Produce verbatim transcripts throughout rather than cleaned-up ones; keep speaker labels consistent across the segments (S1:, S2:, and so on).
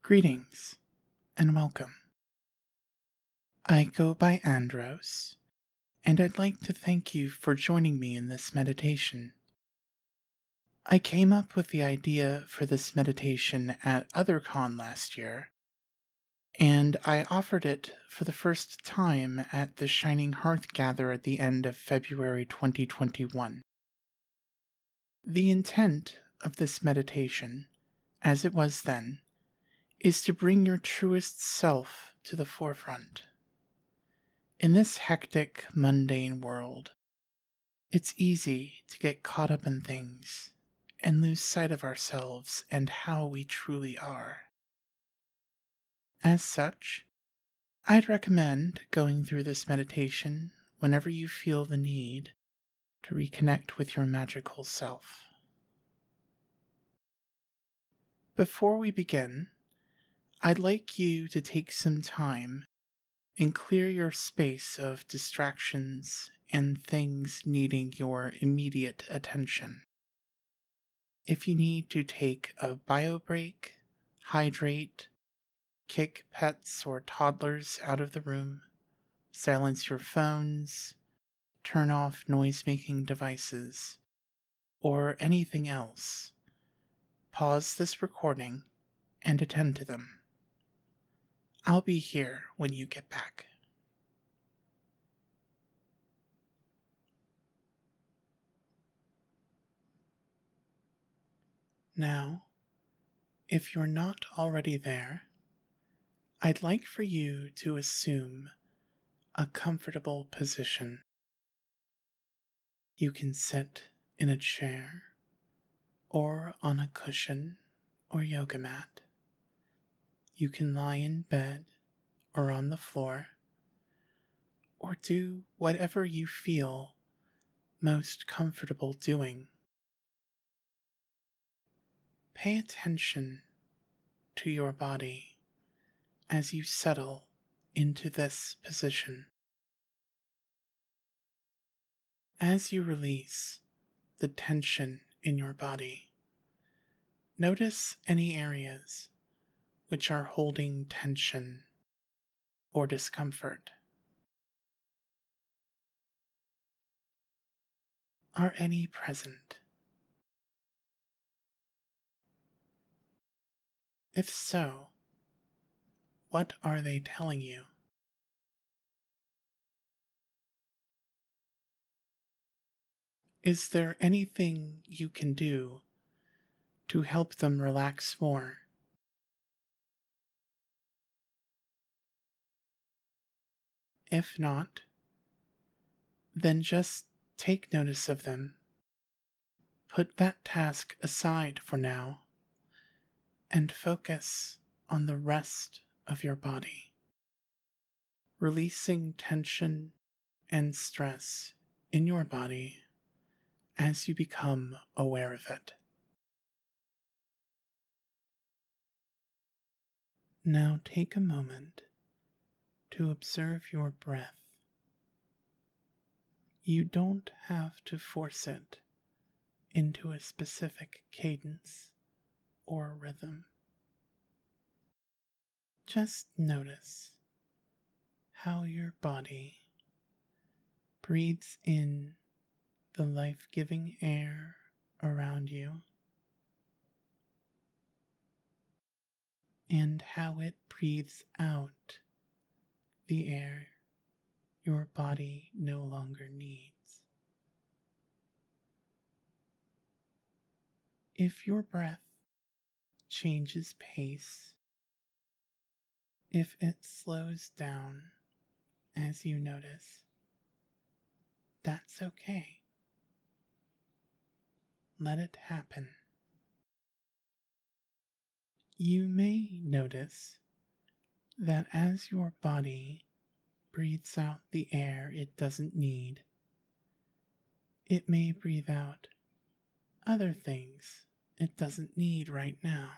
S1: Greetings and welcome. I go by Andros, and I'd like to thank you for joining me in this meditation. I came up with the idea for this meditation at OtherCon last year, and I offered it for the first time at the Shining Hearth Gather at the end of February twenty twenty-one. The intent of this meditation, as it was then, is to bring your truest self to the forefront. In this hectic, mundane world, it's easy to get caught up in things and lose sight of ourselves and how we truly are. As such, I'd recommend going through this meditation whenever you feel the need to reconnect with your magical self. Before we begin, I'd like you to take some time and clear your space of distractions and things needing your immediate attention. If you need to take a bio break, hydrate, kick pets or toddlers out of the room, silence your phones, turn off noise making devices, or anything else, pause this recording and attend to them. I'll be here when you get back. Now, if you're not already there, I'd like for you to assume a comfortable position. You can sit in a chair or on a cushion or yoga mat. You can lie in bed or on the floor, or do whatever you feel most comfortable doing. Pay attention to your body as you settle into this position. As you release the tension in your body, notice any areas which are holding tension or discomfort. Are any present? If so, what are they telling you? Is there anything you can do to help them relax more? If not, then just take notice of them. Put that task aside for now and focus on the rest of your body, releasing tension and stress in your body as you become aware of it. Now take a moment to observe your breath. You don't have to force it into a specific cadence or rhythm. Just notice how your body breathes in the life giving air around you and how it breathes out the air your body no longer needs. If your breath changes pace, if it slows down as you notice, that's okay. Let it happen. You may notice that as your body breathes out the air it doesn't need, it may breathe out other things it doesn't need right now.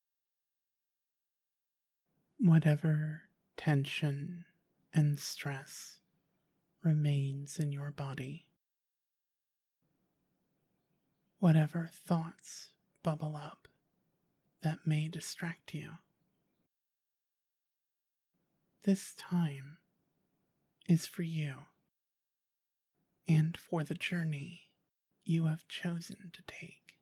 S1: Whatever tension and stress remains in your body, whatever thoughts bubble up that may distract you, This time is for you and for the journey you have chosen to take.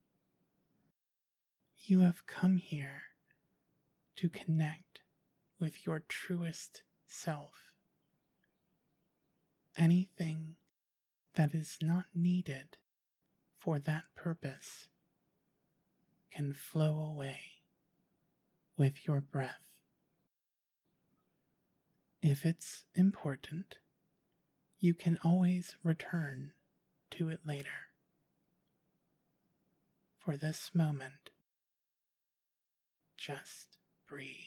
S1: You have come here to connect with your truest self. Anything that is not needed for that purpose can flow away with your breath. If it's important, you can always return to it later. For this moment, just breathe.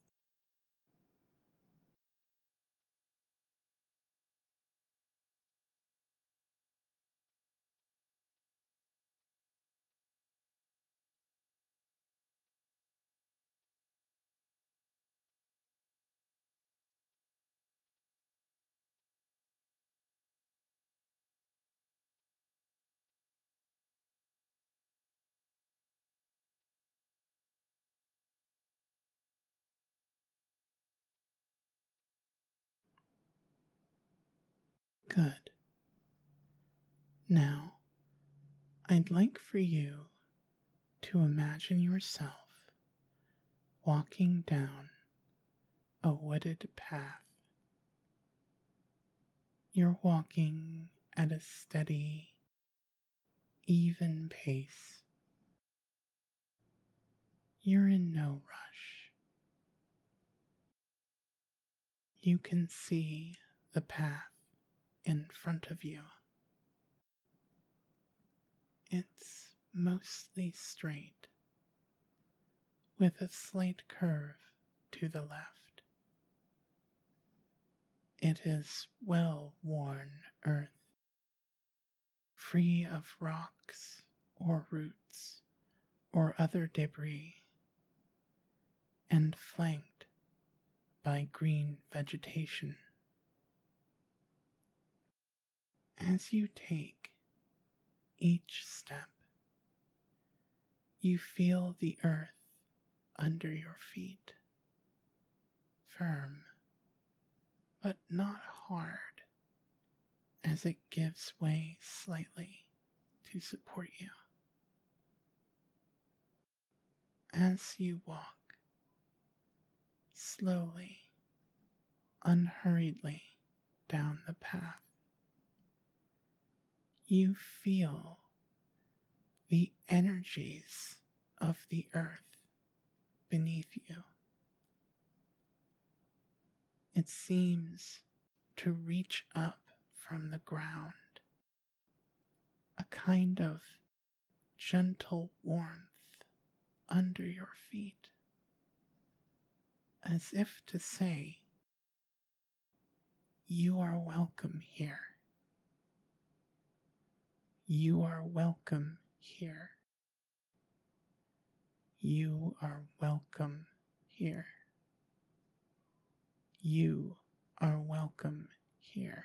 S1: Good. Now, I'd like for you to imagine yourself walking down a wooded path. You're walking at a steady, even pace. You're in no rush. You can see the path in front of you. It's mostly straight, with a slight curve to the left. It is well worn earth, free of rocks or roots or other debris, and flanked by green vegetation. As you take each step, you feel the earth under your feet, firm but not hard, as it gives way slightly to support you. As you walk slowly, unhurriedly down the path, you feel the energies of the earth beneath you. It seems to reach up from the ground, a kind of gentle warmth under your feet, as if to say, "You are welcome here. You are welcome here. You are welcome here. You are welcome here."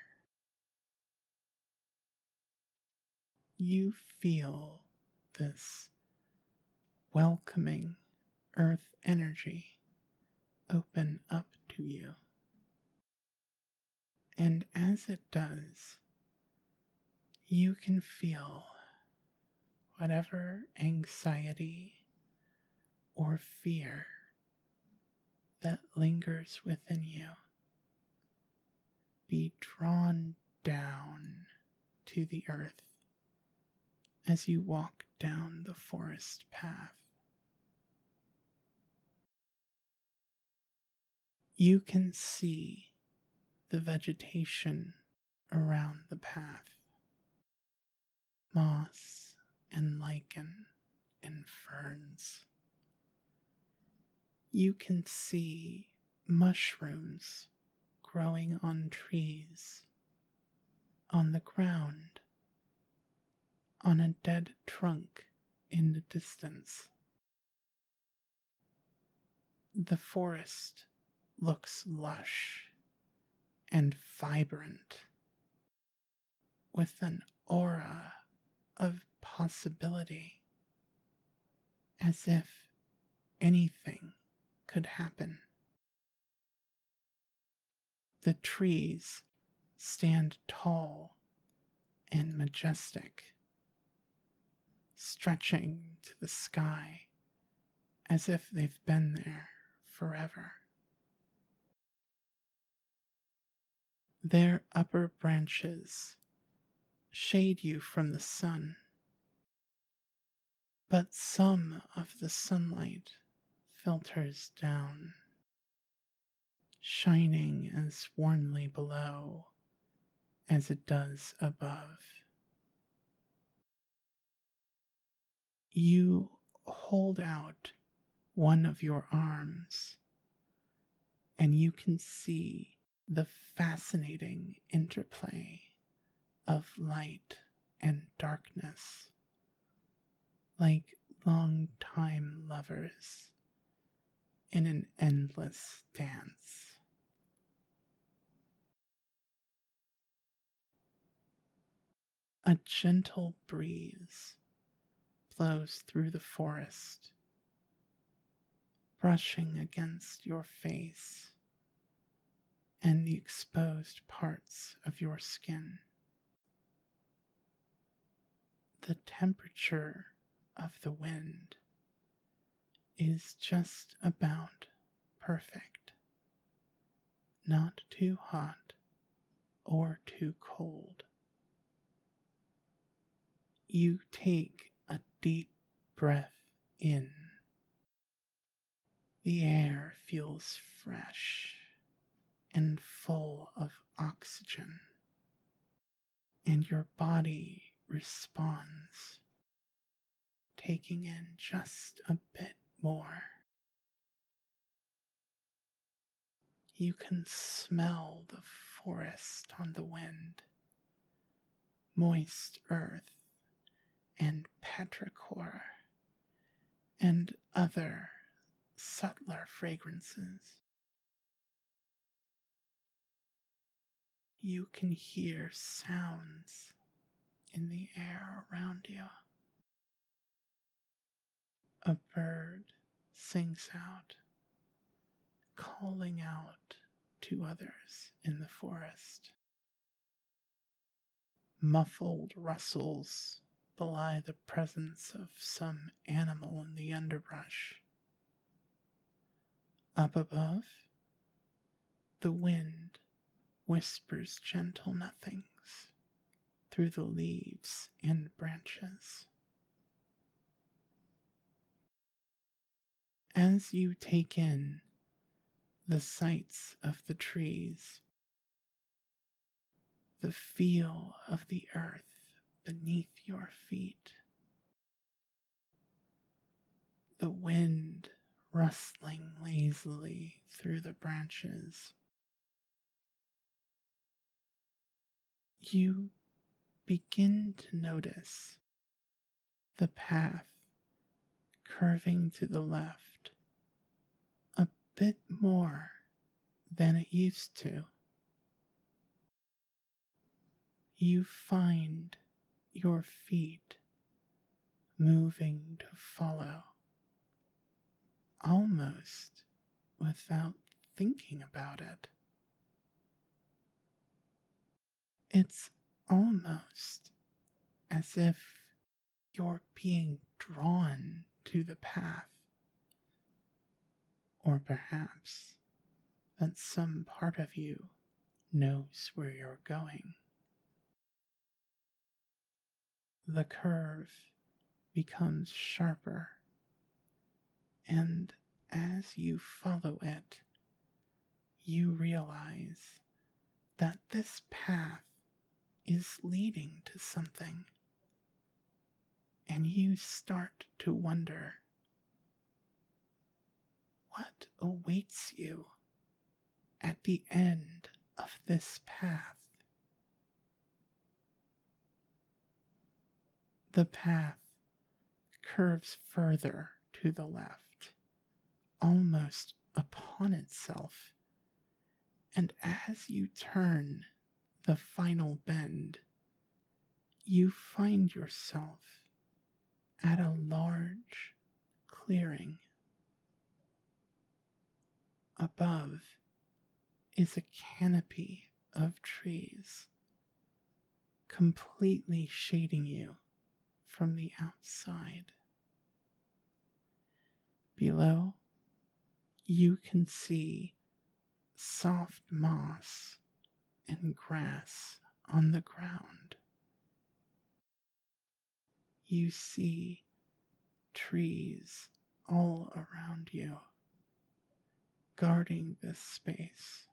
S1: You feel this welcoming earth energy open up to you. And as it does, you can feel whatever anxiety or fear that lingers within you be drawn down to the earth as you walk down the forest path. You can see the vegetation around the path, moss and lichen and ferns. You can see mushrooms growing on trees, on the ground, on a dead trunk in the distance. The forest looks lush and vibrant, with an aura of possibility, as if anything could happen. The trees stand tall and majestic, stretching to the sky as if they've been there forever. Their upper branches shade you from the sun, but some of the sunlight filters down, shining as warmly below as it does above. You hold out one of your arms, and you can see the fascinating interplay of light and darkness, like long-time lovers in an endless dance. A gentle breeze blows through the forest, brushing against your face and the exposed parts of your skin. The temperature of the wind is just about perfect, not too hot or too cold. You take a deep breath in. The air feels fresh and full of oxygen, and your body responds, taking in just a bit more. You can smell the forest on the wind, moist earth and petrichor, and other subtler fragrances. You can hear sounds in the air around you. A bird sings out, calling out to others in the forest. Muffled rustles belie the presence of some animal in the underbrush. Up above, the wind whispers gentle nothings through the leaves and branches. As you take in the sights of the trees, the feel of the earth beneath your feet, the wind rustling lazily through the branches, you begin to notice the path curving to the left a bit more than it used to. You find your feet moving to follow, almost without thinking about it. It's almost as if you're being drawn to the path, or perhaps that some part of you knows where you're going. The curve becomes sharper, and as you follow it, you realize that this path is leading to something, and you start to wonder what awaits you at the end of this path. The path curves further to the left, almost upon itself, and as you turn the final bend, you find yourself at a large clearing. Above is a canopy of trees, completely shading you from the outside. Below, you can see soft moss and grass on the ground. You see trees all around you, guarding this space.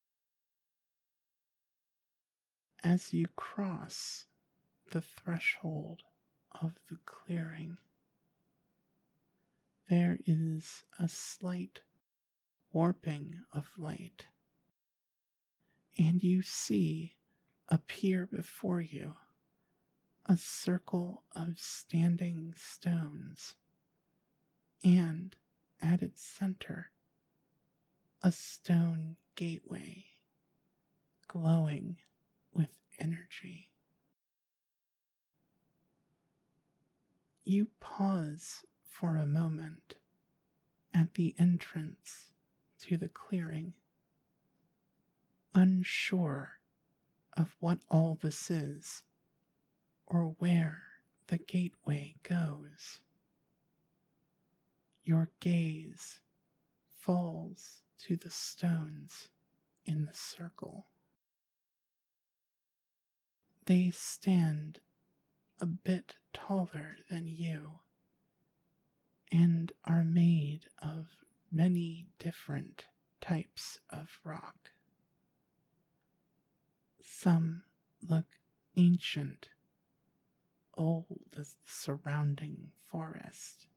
S1: As you cross the threshold of the clearing, there is a slight warping of light, and you see appear before you a circle of standing stones, and at its center, a stone gateway glowing with energy. You pause for a moment at the entrance to the clearing, unsure of what all this is or where the gateway goes. Your gaze falls to the stones in the circle. They stand a bit taller than you and are made of many different types of rock. Some look ancient, old as the surrounding forest.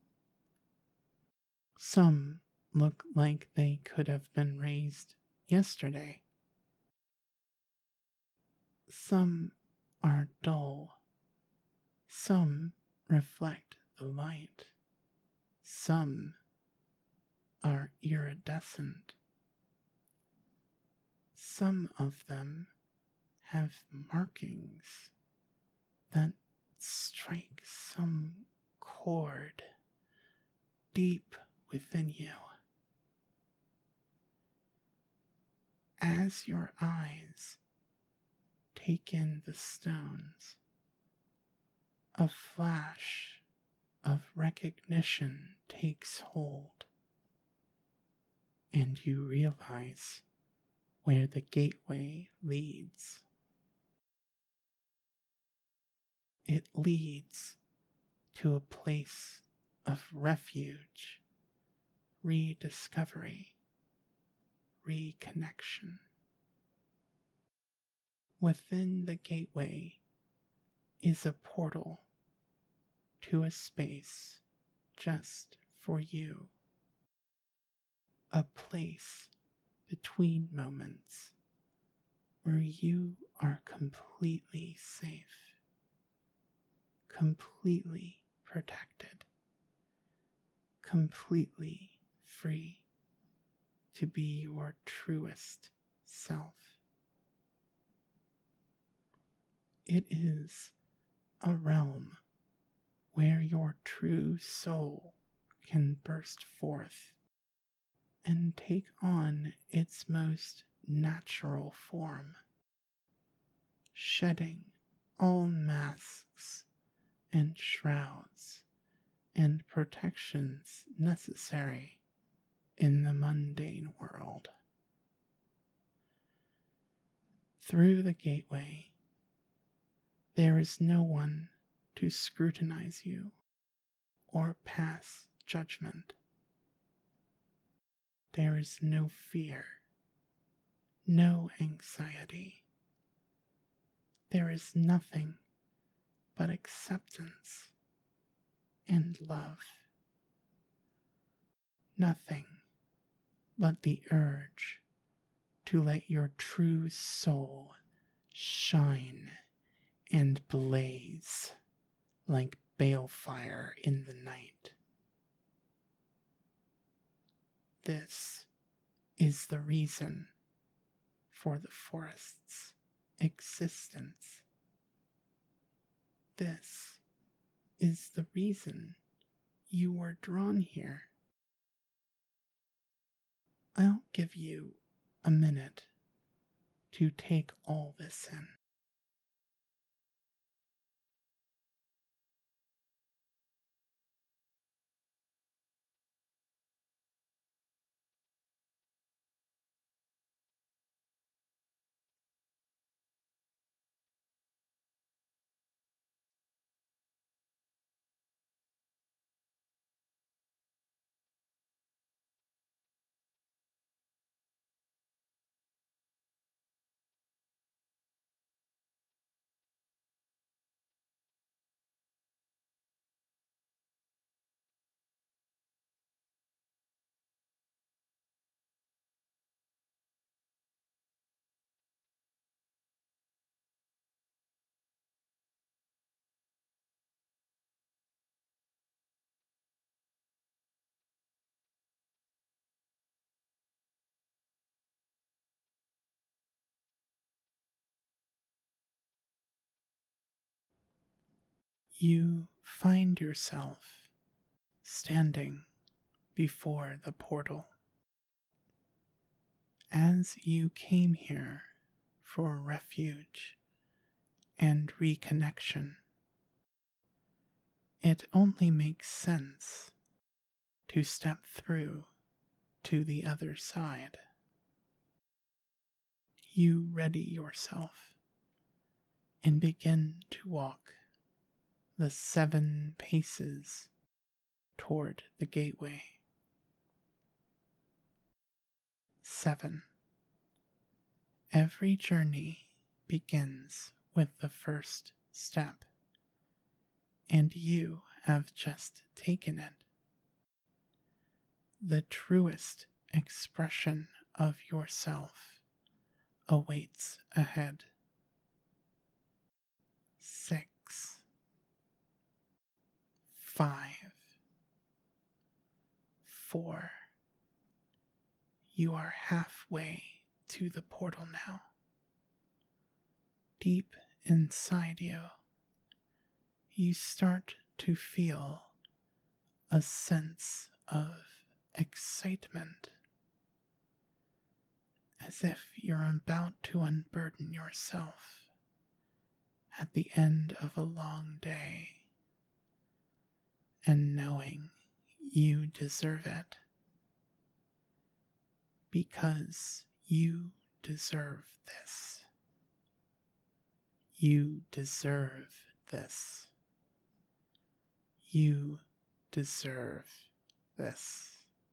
S1: Some look like they could have been raised yesterday. Some are dull. Some reflect the light. Some are iridescent. Some of them have markings that strike some chord deep within you. As your eyes take in the stones, a flash of recognition takes hold, and you realize where the gateway leads. It leads to a place of refuge, rediscovery, reconnection. Within the gateway is a portal to a space just for you, a place between moments where you are completely safe, completely protected, completely free to be your truest self. It is a realm where your true soul can burst forth and take on its most natural form, shedding all masks and shrouds and protections necessary in the mundane world. Through the gateway, there is no one to scrutinize you or pass judgment. There is no fear, no anxiety. There is nothing but acceptance and love. Nothing but the urge to let your true soul shine and blaze like balefire in the night. This is the reason for the forest's existence. This is the reason you were drawn here. I'll give you a minute to take all this in. You find yourself standing before the portal. As you came here for refuge and reconnection, it only makes sense to step through to the other side. You ready yourself and begin to walk the seven paces toward the gateway. Seven. Every journey begins with the first step, and you have just taken it. The truest expression of yourself awaits ahead. Six, five, four. You are halfway to the portal now. Deep inside you, you start to feel a sense of excitement, as if you're about to unburden yourself at the end of a long day, and knowing you deserve it, because you deserve this. You deserve this. You deserve this.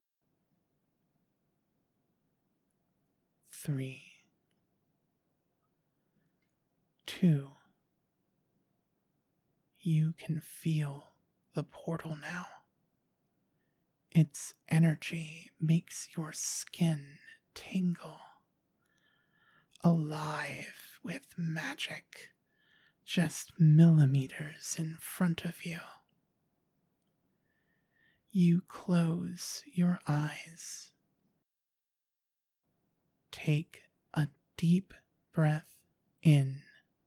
S1: Three, two. You can feel the portal now. Its energy makes your skin tingle, alive with magic just millimeters in front of you. You close your eyes. Take a deep breath in,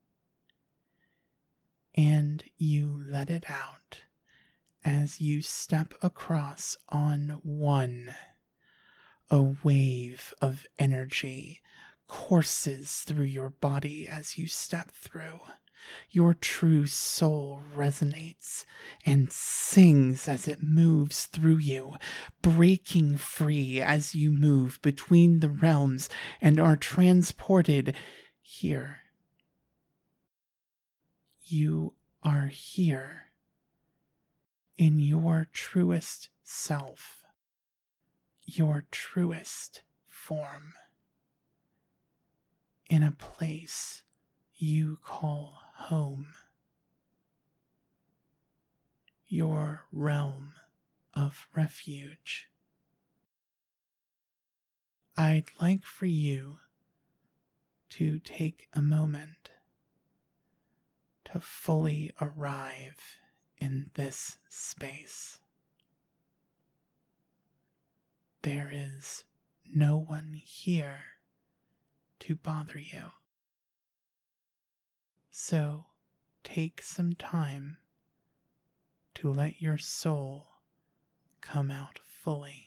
S1: and you let it out as you step across on one. A wave of energy courses through your body as you step through. Your true soul resonates and sings as it moves through you, breaking free as you move between the realms and are transported here. You are here in your truest self, your truest form, in a place you call home, your realm of refuge. I'd like for you to take a moment to fully arrive in this space. There is no one here to bother you. So take some time to let your soul come out fully.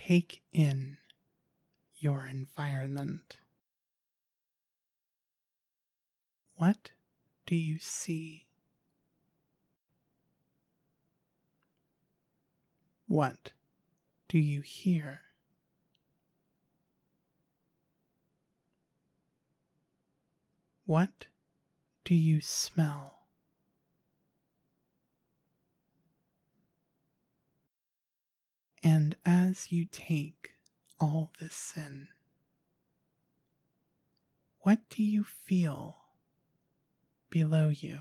S1: take in your environment. What do you see? What do you hear? What do you smell? And as you take all this in, what do you feel below you,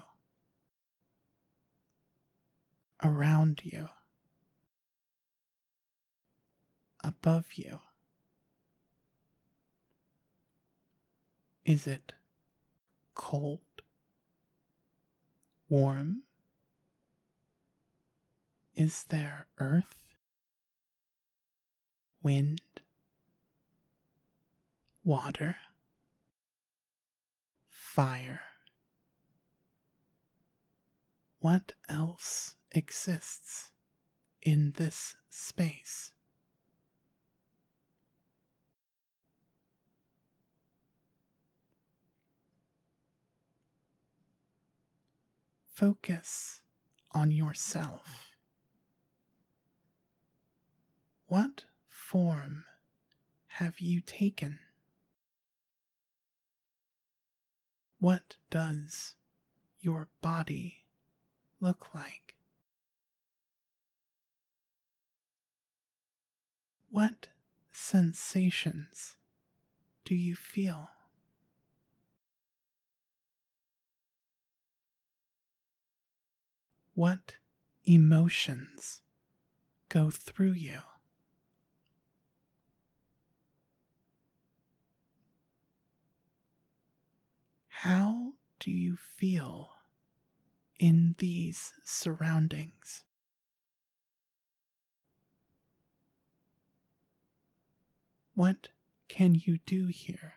S1: around you, above you? Is it cold, warm? Is there earth, wind, water, fire? What else exists in this space? Focus on yourself. What form have you taken? What does your body look like? What sensations do you feel? What emotions go through you? How do you feel in these surroundings? What can you do here?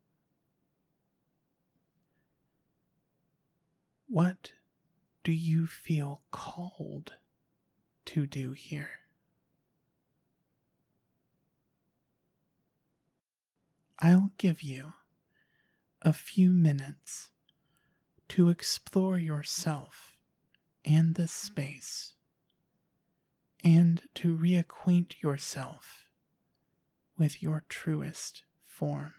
S1: What do you feel called to do here? I'll give you a few minutes to explore yourself and this space and to reacquaint yourself with your truest form.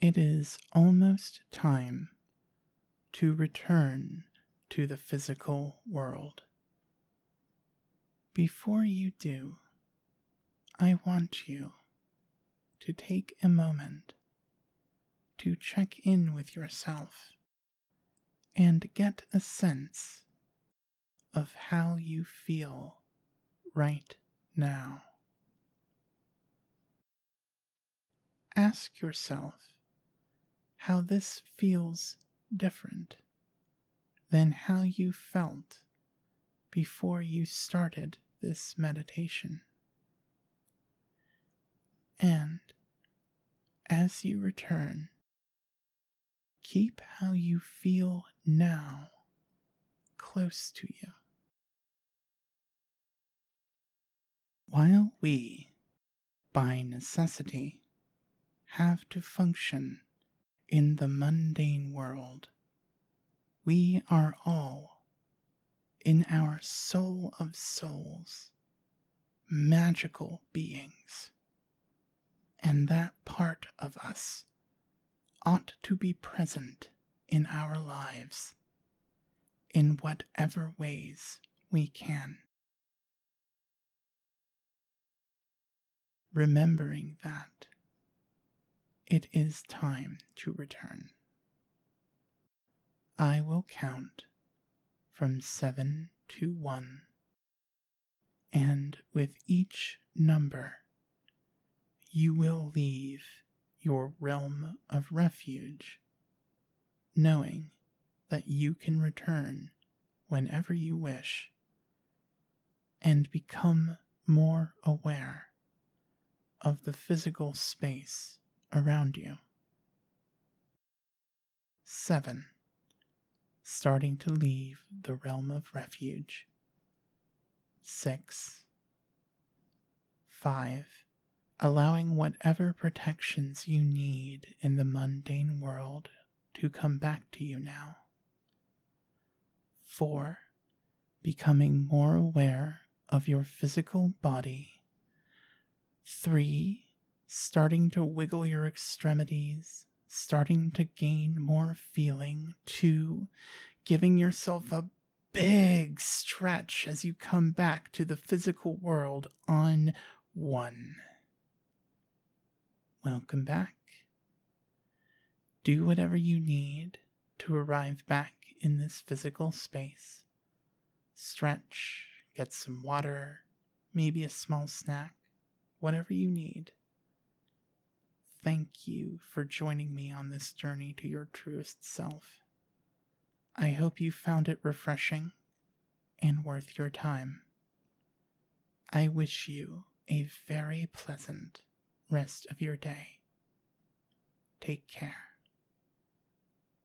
S1: It is almost time to return to the physical world. Before you do, I want you to take a moment to check in with yourself and get a sense of how you feel right now. Ask yourself how this feels different than how you felt before you started this meditation. And as you return, keep how you feel now close to you. While we, by necessity, have to function in the mundane world, we are all, in our soul of souls, magical beings, and that part of us ought to be present in our lives in whatever ways we can. Remembering that it is time to return. I will count from seven to one, and with each number, you will leave your realm of refuge, knowing that you can return whenever you wish and become more aware of the physical space around you. Seven. Starting to leave the realm of refuge. Six. Five. Allowing whatever protections you need in the mundane world to come back to you now. Four. Becoming more aware of your physical body. Three. Starting to wiggle your extremities, starting to gain more feeling. Two. Giving yourself a big stretch as you come back to the physical world on one. Welcome back. Do whatever you need to arrive back in this physical space. Stretch, get some water, maybe a small snack, whatever you need. Thank you for joining me on this journey to your truest self. I hope you found it refreshing and worth your time. I wish you a very pleasant rest of your day. Take care.